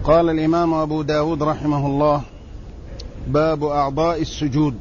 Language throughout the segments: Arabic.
قال الإمام أبو داود رحمه الله: باب أعضاء السجود.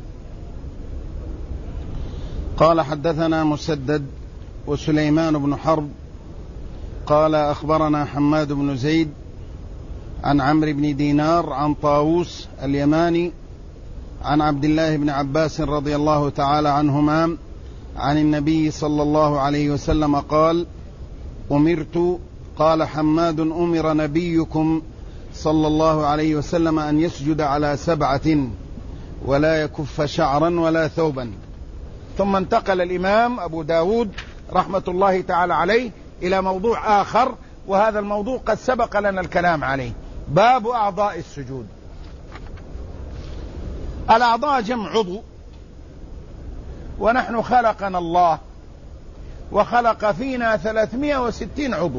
قال: حدثنا مسدد وسليمان بن حرب قال: أخبرنا حماد بن زيد عن عمرو بن دينار عن طاووس اليماني عن عبد الله بن عباس رضي الله تعالى عنهما عن النبي صلى الله عليه وسلم قال: أمرت، قال حماد: أمر نبيكم صلى الله عليه وسلم أن يسجد على 7 ولا يكف شعرا ولا ثوبا. ثم انتقل الإمام أبو داود رحمة الله تعالى عليه إلى موضوع آخر، وهذا الموضوع قد سبق لنا الكلام عليه. باب أعضاء السجود. الأعضاء جمع عضو، ونحن خلقنا الله وخلق فينا 360 عضو.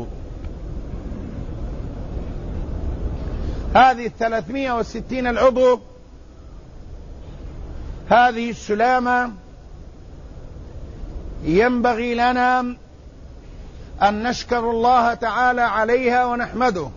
هذه 360 العضو، هذه السلامة ينبغي لنا أن نشكر الله تعالى عليها ونحمده.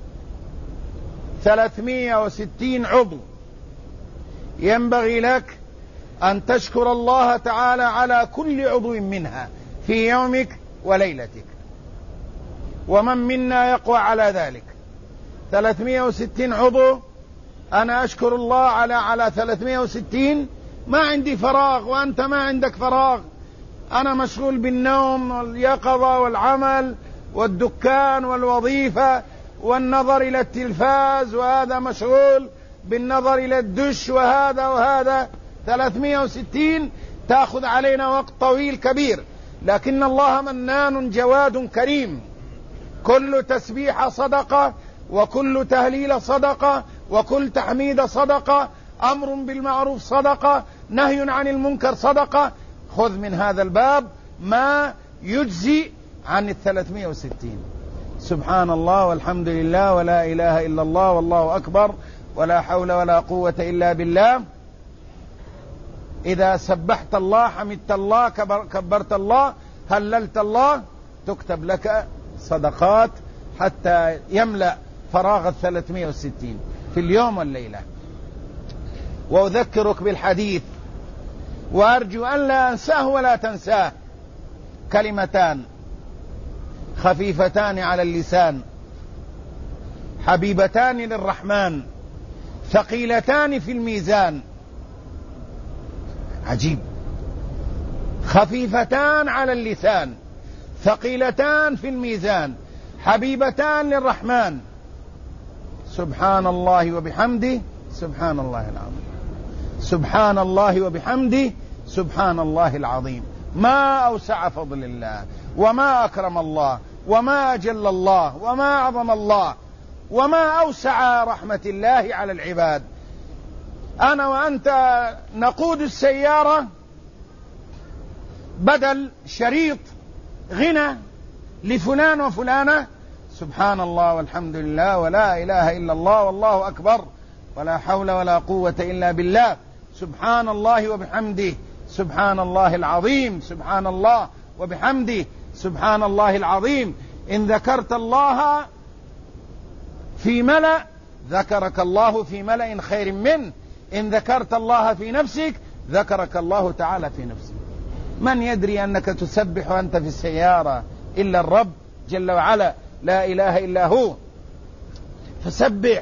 360 عضو، ينبغي لك أن تشكر الله تعالى على كل عضو منها في يومك وليلتك، ومن منا يقوى على ذلك. 360 عضو، أنا أشكر الله على 360. ما عندي فراغ وأنت ما عندك فراغ، أنا مشغول بالنوم واليقظة والعمل والدكان والوظيفة والنظر إلى التلفاز، وهذا مشغول بالنظر إلى الدش، وهذا 360 تأخذ علينا وقت طويل كبير. لكن الله منان جواد كريم. كل تسبيح صدقة، وكل تهليل صدقة، وكل تحميد صدقة، أمر بالمعروف صدقة، نهي عن المنكر صدقة. خذ من هذا الباب ما يجزي عن 360. سبحان الله والحمد لله ولا إله إلا الله والله أكبر ولا حول ولا قوة إلا بالله. إذا سبحت الله، حمدت الله، كبرت الله، هللت الله، تكتب لك صدقات حتى يملأ فراغ 360 في اليوم والليلة. وأذكرك بالحديث، وأرجو أن لا أنساه ولا تنساه. كلمتان خفيفتان على اللسان، حبيبتان للرحمن، ثقيلتان في الميزان. عجيب، خفيفتان على اللسان، ثقيلتان في الميزان، حبيبتان للرحمن. سبحان الله وبحمده سبحان الله العظيم، سبحان الله وبحمده سبحان الله العظيم. ما أوسع فضل الله، وما أكرم الله، وما أجل الله، وما أعظم الله، وما أوسع رحمة الله على العباد. أنا وأنت نقود السيارة، بدل شريط غنى لفلان وفلانة، سبحان الله والحمد لله ولا إله إلا الله والله أكبر ولا حول ولا قوة إلا بالله، سبحان الله وبحمده سبحان الله العظيم، سبحان الله وبحمده سبحان الله العظيم. إن ذكرت الله في ملأ ذكرك الله في ملأ خير منه. إن ذكرت الله في نفسك ذكرك الله تعالى في نفسك. من يدري أنك تسبح وأنت في السيارة إلا الرب جل وعلا، لا إله إلا هو. فسبح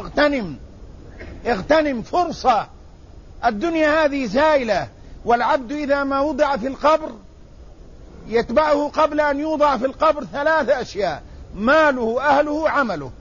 واغتنم فرصة. الدنيا هذه زائلة، والعبد إذا ما وضع في القبر يتبعه قبل أن يوضع في القبر 3 أشياء: ماله، أهله، عمله.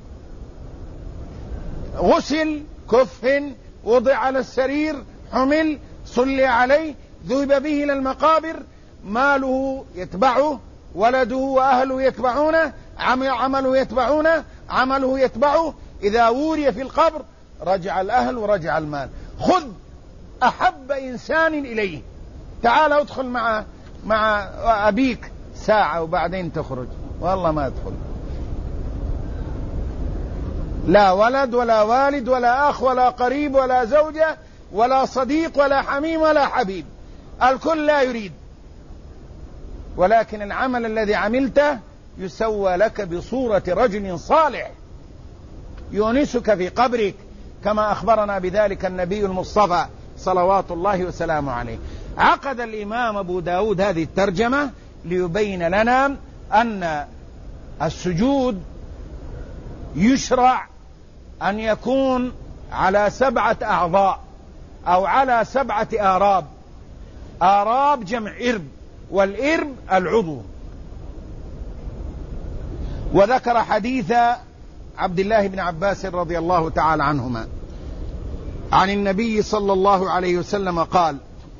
غسل، كفن، وضع على السرير، حمل، صلي عليه، ذهب به إلى المقابر. ماله يتبعه، ولده وأهله يتبعونه، عمله يتبعونه، عمله يتبعه. إذا وري في القبر رجع الأهل ورجع المال. خذ أحب إنسان إليه، تعال ادخل مع أبيك ساعة وبعدين تخرج، والله ما ادخل. لا ولد ولا والد ولا أخ ولا قريب ولا زوجة ولا صديق ولا حميم ولا حبيب، الكل لا يريد. ولكن العمل الذي عملته يسوى لك بصورة رجل صالح. يونسك في قبرك، كما أخبرنا بذلك النبي المصطفى صلوات الله وسلامه عليه. عقد الإمام أبو داود هذه الترجمة ليبين لنا أن السجود يشرع أن يكون على 7 أعضاء أو على 7 آراب. آراب جمع إرب، والإرب العضو. وذكر حديث عبد الله بن عباس رضي الله تعالى عنهما عن النبي صلى الله عليه وسلم قال: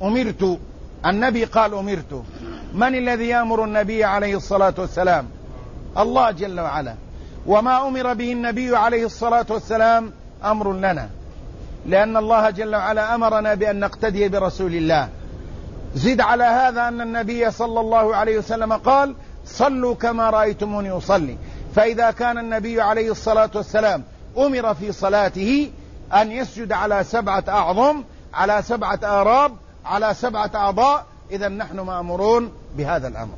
النبي قال أمرت. من الذي يأمر النبي عليه الصلاة والسلام؟ الله جل وعلا. وما أمر به النبي عليه الصلاة والسلام أمر لنا، لأن الله جل وعلا أمرنا بأن نقتدي برسول الله. زد على هذا أن النبي صلى الله عليه وسلم قال: صلوا كما رأيتموني أصلي. فإذا كان النبي عليه الصلاة والسلام أمر في صلاته أن يسجد على 7 أعظم، على 7 آراب، على 7 أعضاء، إذن نحن مأمورون بهذا الأمر.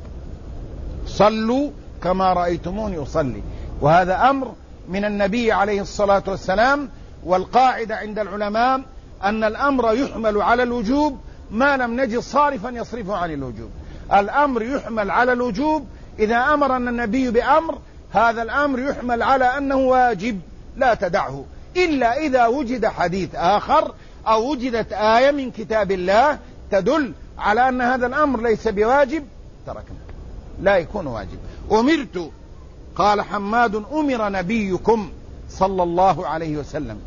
صلوا كما رأيتموني أصلي، وهذا أمر من النبي عليه الصلاة والسلام. والقاعدة عند العلماء أن الأمر يحمل على الوجوب ما لم نجد صارفا يصرفه عن الوجوب. الأمر يحمل على الوجوب إذا أمرنا النبي بأمر، هذا الأمر يحمل على أنه واجب لا تدعه، إلا إذا وجد حديث آخر أو وجدت آية من كتاب الله تدل على أن هذا الأمر ليس بواجب تركنا، لا يكون واجب. أمرت، قال حماد: أمر نبيكم صلى الله عليه وسلم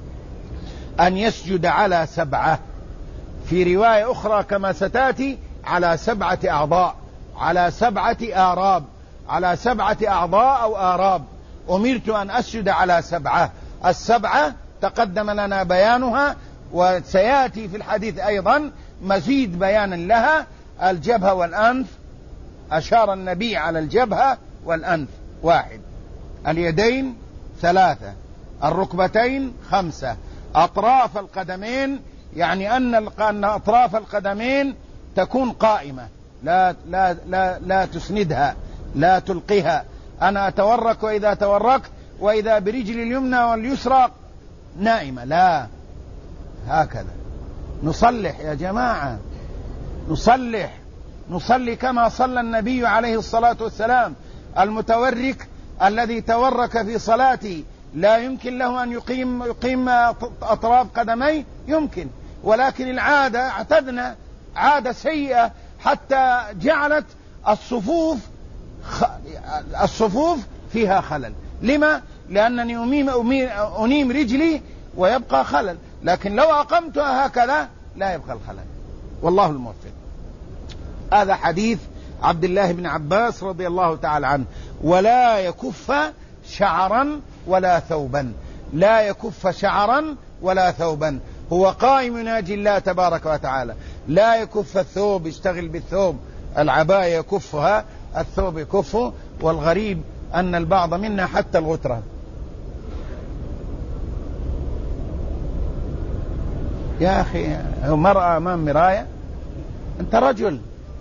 أن يسجد على 7، في رواية أخرى كما ستأتي على 7 أعضاء، على 7 آراب، على 7 أعضاء أو آراب. أمرت أن أسجد على 7. 7 تقدم لنا بيانها، وسيأتي في الحديث أيضا مزيد بيانا لها. الجبهة والأنف، أشار النبي على الجبهة والأنف 1، اليدين 3، الركبتين 5، أطراف القدمين، يعني أن أطراف القدمين تكون قائمة، لا تسندها، لا تلقيها. أنا أتورك وإذا توركت، وإذا برجل اليمنى واليسرى نائمة، لا، هكذا نصلح يا جماعة، نصلي كما صلى النبي عليه الصلاة والسلام. المتورك الذي تورك في صلاته لا يمكن له أن يقيم أطراف قدميه، يمكن، ولكن العادة، اعتدنا عادة سيئة حتى جعلت الصفوف فيها خلل. لما؟ لأنني أنيم رجلي ويبقى خلل، لكن لو أقمتها هكذا لا يبقى الخلل. والله الموفق. هذا حديث عبد الله بن عباس رضي الله تعالى عنه. ولا يكف شعرا ولا ثوبا، لا يكف شعرا ولا ثوبا، هو قائم يناجي الله تبارك وتعالى. لا يكف الثوب، يشتغل بالثوب، العباية يكفها، الثوب يكفه. والغريب أن البعض منا حتى الغترة. يا أخي، مرأة أمام مراية، أنت رجل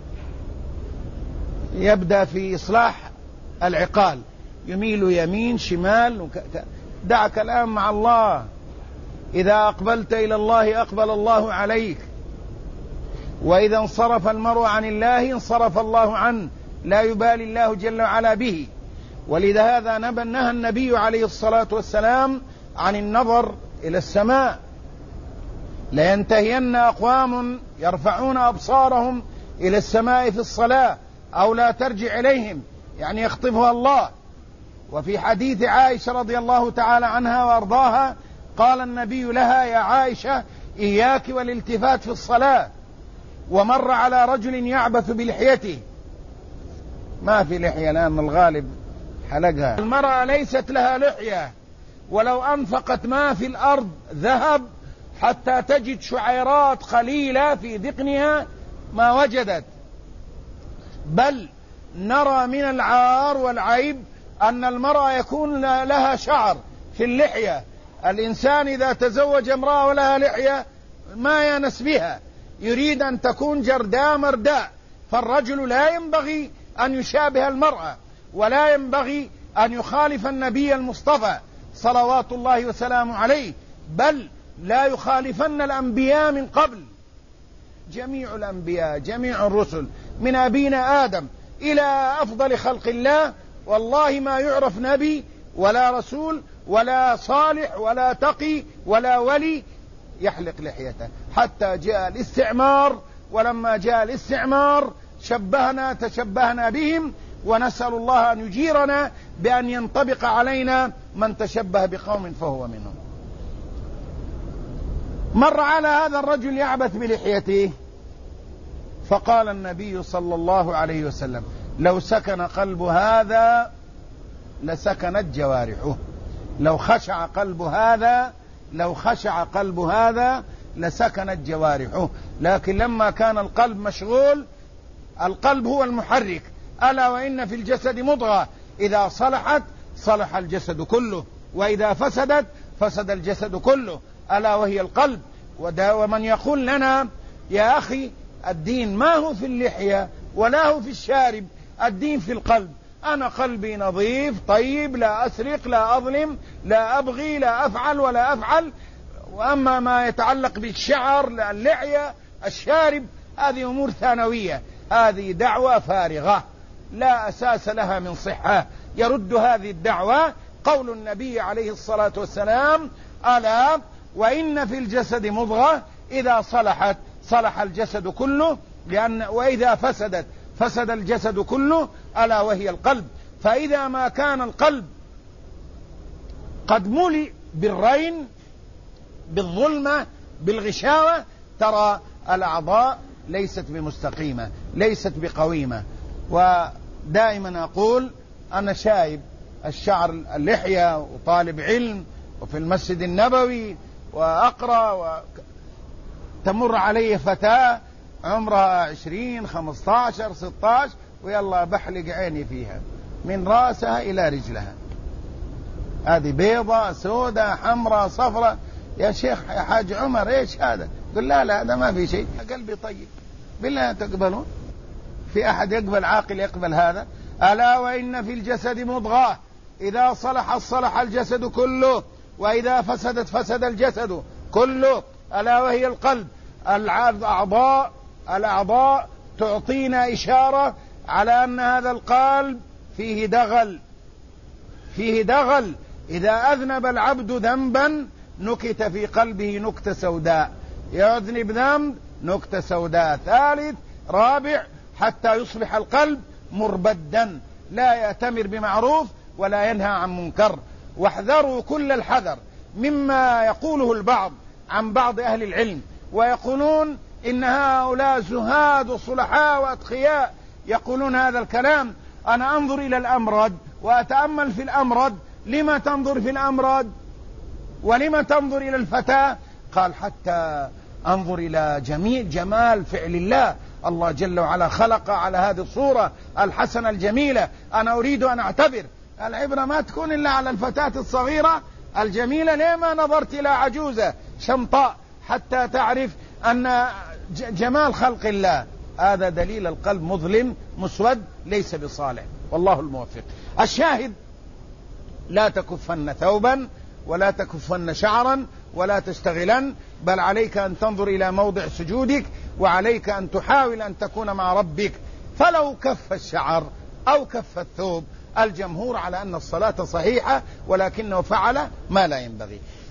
يبدأ في إصلاح العقال، يميل يمين شمال، دعك الآن مع الله. إذا أقبلت إلى الله أقبل الله عليك، وإذا انصرف المرء عن الله انصرف الله عنه، لا يبالي الله جل وعلا به. ولذا هذا نهى النبي عليه الصلاة والسلام عن النظر إلى السماء. لينتهين أقوام يرفعون أبصارهم إلى السماء في الصلاة، أو لا ترجع إليهم، يعني يخطفها الله. وفي حديث عائشة رضي الله تعالى عنها وأرضاها قال النبي لها: يا عائشة، إياك والالتفات في الصلاة. ومر على رجل يعبث بلحيته، ما في لحية الآن، الغالب حلقها. المرأة ليست لها لحية، ولو أنفقت ما في الأرض ذهب حتى تجد شعيرات قليلة في ذقنها ما وجدت. بل نرى من العار والعيب أن المرأة يكون لها شعر في اللحية. الإنسان إذا تزوج امرأة ولها لحية ما ينس بها، يريد أن تكون جرداء مرداء. فالرجل لا ينبغي أن يشابه المرأة، ولا ينبغي أن يخالف النبي المصطفى صلوات الله وسلامه عليه، بل لا يخالفن الأنبياء من قبل. جميع الأنبياء جميع الرسل من أبينا آدم إلى أفضل خلق الله، والله ما يعرف نبي ولا رسول ولا صالح ولا تقي ولا ولي يحلق لحيته حتى جاء الاستعمار. ولما جاء الاستعمار تشبهنا بهم، ونسأل الله أن يجيرنا بأن ينطبق علينا من تشبه بقوم فهو منهم. مر على هذا الرجل يعبث بلحيته، فقال النبي صلى الله عليه وسلم: لو سكن قلب هذا لسكنت جوارحه. لو خشع قلب هذا لسكنت جوارحه. لكن لما كان القلب مشغول، القلب هو المحرك. ألا وإن في الجسد مضغة إذا صلحت صلح الجسد كله، وإذا فسدت فسد الجسد كله، ألا وهي القلب. ومن يقول لنا يا أخي الدين ما هو في اللحية ولا هو في الشارب، الدين في القلب. أنا قلبي نظيف طيب، لا أسرق لا أظلم لا أبغي لا أفعل ولا أفعل. وأما ما يتعلق بالشعر اللحية الشارب هذه أمور ثانوية، هذه دعوة فارغة لا أساس لها من صحة. يرد هذه الدعوة قول النبي عليه الصلاة والسلام: ألا وإن في الجسد مضغة إذا صلحت صلح الجسد كله، وإذا فسدت فسد الجسد كله، ألا وهي القلب. فإذا ما كان القلب قد ملئ بالرين بالظلمة بالغشاوة، ترى الأعضاء ليست بمستقيمة ليست بقويمة. ودائما أقول أنا شايب الشعر اللحية وطالب علم وفي المسجد النبوي وأقرأ، تمر علي فتاة عمرها 20 15 16 ويلا بحلق عيني فيها من راسها إلى رجلها، هذه بيضة سودة حمراء صفراء. يا شيخ يا حاج عمر ايش هذا؟ قل لا هذا ما في شيء، قلبي طيب. بالله تقبلون؟ في أحد يقبل عاقل يقبل هذا؟ ألا وإن في الجسد مضغة إذا صلحت صلح الجسد كله، وإذا فسدت فسد الجسد كله، ألا وهي القلب. الأعضاء تعطينا إشارة على أن هذا القلب فيه دغل. إذا أذنب العبد ذنبا نكت في قلبه نكتة سوداء، يذنب ذنب نكتة سوداء ثالث رابع حتى يصبح القلب مربدا لا يأتمر بمعروف ولا ينهى عن منكر. واحذروا كل الحذر مما يقوله البعض عن بعض أهل العلم، ويقولون إن هؤلاء زهاد وصلحاء وأتقياء يقولون هذا الكلام. أنا أنظر إلى الأمرد وأتأمل في الأمرد. لما تنظر في الأمرد ولما تنظر إلى الفتاة؟ قال حتى أنظر إلى جمال فعل الله. الله جل وعلا خلق على هذه الصورة الحسنة الجميلة. أنا أريد أن أعتبر العبرة ما تكون إلا على الفتاة الصغيرة الجميلة. لما نظرت إلى عجوزة شمطاء حتى تعرف أن جمال خلق الله؟ هذا دليل القلب مظلم مسود ليس بصالح، والله الموفق. الشاهد: لا تكفن ثوبا ولا تكفن شعرا ولا تشتغلن، بل عليك أن تنظر إلى موضع سجودك، وعليك أن تحاول أن تكون مع ربك. فلو كف الشعر أو كف الثوب، الجمهور على أن الصلاة صحيحة، ولكنه فعل ما لا ينبغي.